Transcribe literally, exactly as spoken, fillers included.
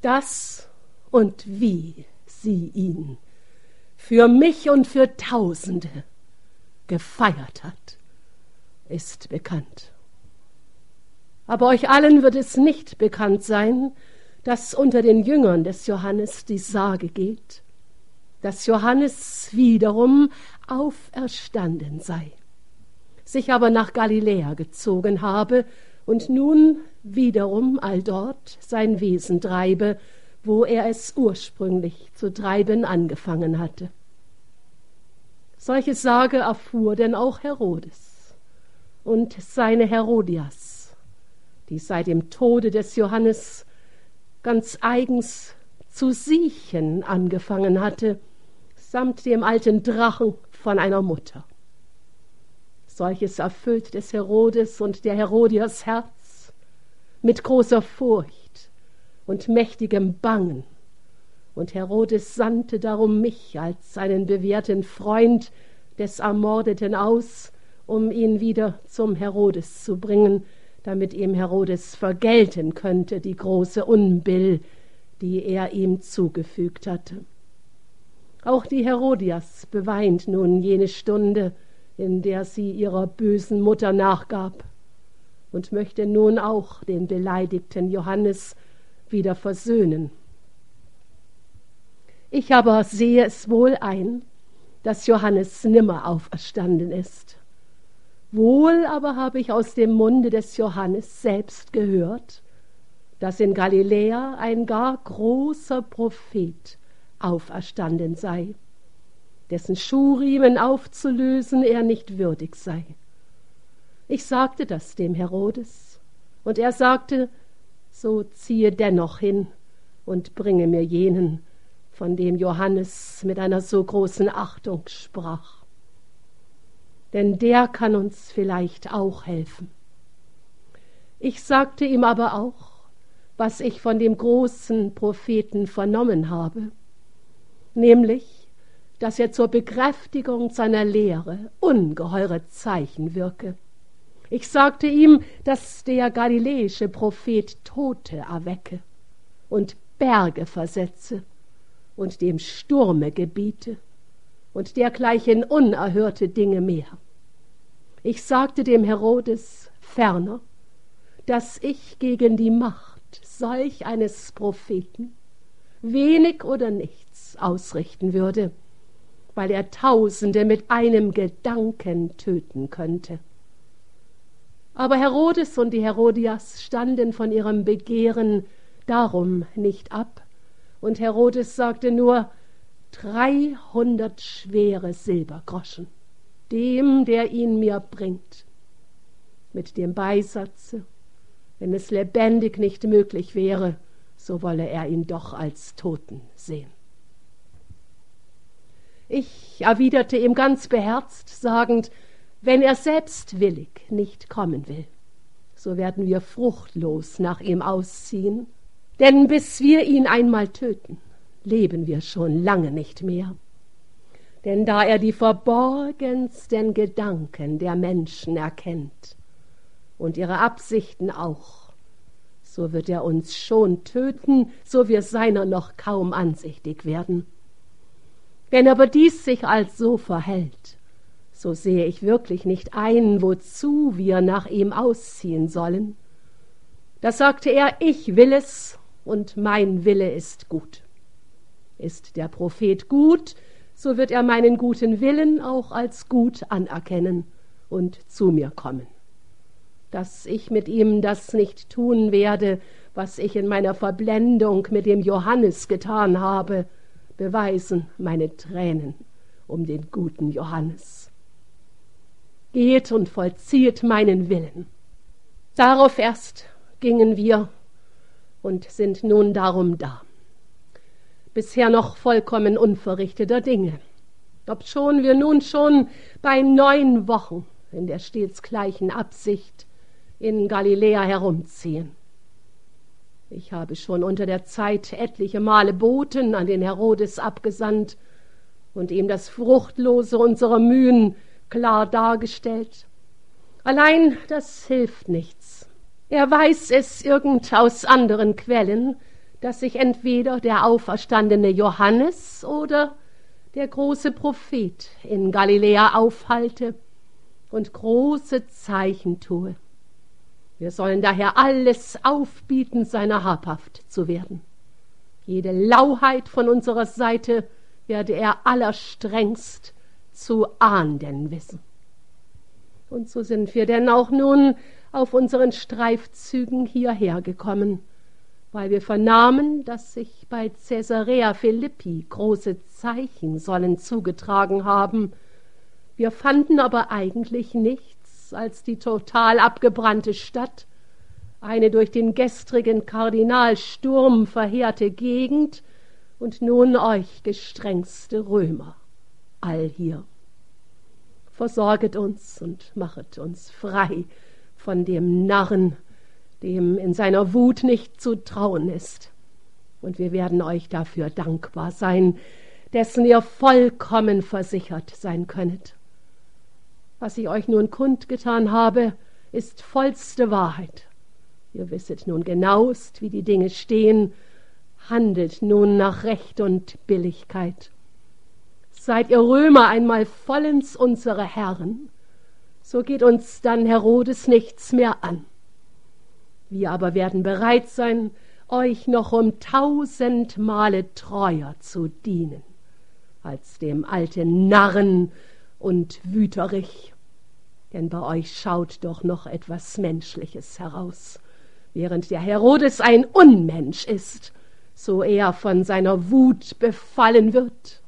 dass und wie sie ihn für mich und für Tausende gefeiert hat, ist bekannt. Aber euch allen wird es nicht bekannt sein, dass unter den Jüngern des Johannes die Sage geht, dass Johannes wiederum auferstanden sei, sich aber nach Galiläa gezogen habe und nun wiederum alldort sein Wesen treibe, wo er es ursprünglich zu treiben angefangen hatte. Solche Sage erfuhr denn auch Herodes und seine Herodias, die seit dem Tode des Johannes ganz eigens zu siechen angefangen hatte, samt dem alten Drachen von einer Mutter. Solches erfüllt des Herodes und der Herodias Herz mit großer Furcht und mächtigem Bangen. Und Herodes sandte darum mich als seinen bewährten Freund des Ermordeten aus, um ihn wieder zum Herodes zu bringen, damit ihm Herodes vergelten könnte die große Unbill, die er ihm zugefügt hatte. Auch die Herodias beweint nun jene Stunde, in der sie ihrer bösen Mutter nachgab, und möchte nun auch den beleidigten Johannes wieder versöhnen. Ich aber sehe es wohl ein, dass Johannes nimmer auferstanden ist. Wohl aber habe ich aus dem Munde des Johannes selbst gehört, dass in Galiläa ein gar großer Prophet auferstanden sei, dessen Schuhriemen aufzulösen er nicht würdig sei. Ich sagte das dem Herodes, und er sagte, so ziehe dennoch hin und bringe mir jenen, von dem Johannes mit einer so großen Achtung sprach. Denn der kann uns vielleicht auch helfen. Ich sagte ihm aber auch, was ich von dem großen Propheten vernommen habe, nämlich, dass er zur Bekräftigung seiner Lehre ungeheure Zeichen wirke. Ich sagte ihm, dass der galiläische Prophet Tote erwecke und Berge versetze und dem Sturme gebiete und dergleichen unerhörte Dinge mehr. Ich sagte dem Herodes ferner, dass ich gegen die Macht solch eines Propheten wenig oder nichts ausrichten würde, weil er Tausende mit einem Gedanken töten könnte. Aber Herodes und die Herodias standen von ihrem Begehren darum nicht ab, und Herodes sagte nur, dreihundert schwere Silbergroschen, dem, der ihn mir bringt, mit dem Beisatze, wenn es lebendig nicht möglich wäre, so wolle er ihn doch als Toten sehen. Ich erwiderte ihm ganz beherzt, sagend, wenn er selbst willig nicht kommen will, so werden wir fruchtlos nach ihm ausziehen, denn bis wir ihn einmal töten, leben wir schon lange nicht mehr. Denn da er die verborgensten Gedanken der Menschen erkennt und ihre Absichten auch, so wird er uns schon töten, so wir seiner noch kaum ansichtig werden. Wenn aber dies sich als so verhält, so sehe ich wirklich nicht ein, wozu wir nach ihm ausziehen sollen. Da sagte er, ich will es, und mein Wille ist gut. Ist der Prophet gut, so wird er meinen guten Willen auch als gut anerkennen und zu mir kommen. Dass ich mit ihm das nicht tun werde, was ich in meiner Verblendung mit dem Johannes getan habe, beweisen meine Tränen um den guten Johannes. Geht und vollziehet meinen Willen. Darauf erst gingen wir und sind nun darum da. Bisher noch vollkommen unverrichteter Dinge, obschon wir nun schon bei neun Wochen in der stets gleichen Absicht in Galiläa herumziehen. Ich habe schon unter der Zeit etliche Male Boten an den Herodes abgesandt und ihm das Fruchtlose unserer Mühen klar dargestellt. Allein das hilft nichts. Er weiß es irgend aus anderen Quellen, dass sich entweder der auferstandene Johannes oder der große Prophet in Galiläa aufhalte und große Zeichen tue. Wir sollen daher alles aufbieten, seiner habhaft zu werden. Jede Lauheit von unserer Seite werde er allerstrengst zu ahnden wissen. Und so sind wir denn auch nun auf unseren Streifzügen hierher gekommen, weil wir vernahmen, dass sich bei Caesarea Philippi große Zeichen sollen zugetragen haben. Wir fanden aber eigentlich nichts als die total abgebrannte Stadt, eine durch den gestrigen Kardinalsturm verheerte Gegend und nun euch gestrengste Römer, all hier. Versorget uns und machet uns frei von dem Narren, dem in seiner Wut nicht zu trauen ist. Und wir werden euch dafür dankbar sein, dessen ihr vollkommen versichert sein könnet. Was ich euch nun kundgetan habe, ist vollste Wahrheit. Ihr wisset nun genauest, wie die Dinge stehen, handelt nun nach Recht und Billigkeit. Seid ihr Römer einmal vollends unsere Herren, so geht uns dann Herodes nichts mehr an. Wir aber werden bereit sein, euch noch um tausend Male treuer zu dienen, als dem alten Narren und Wüterich. Denn bei euch schaut doch noch etwas Menschliches heraus, während der Herodes ein Unmensch ist, so er von seiner Wut befallen wird.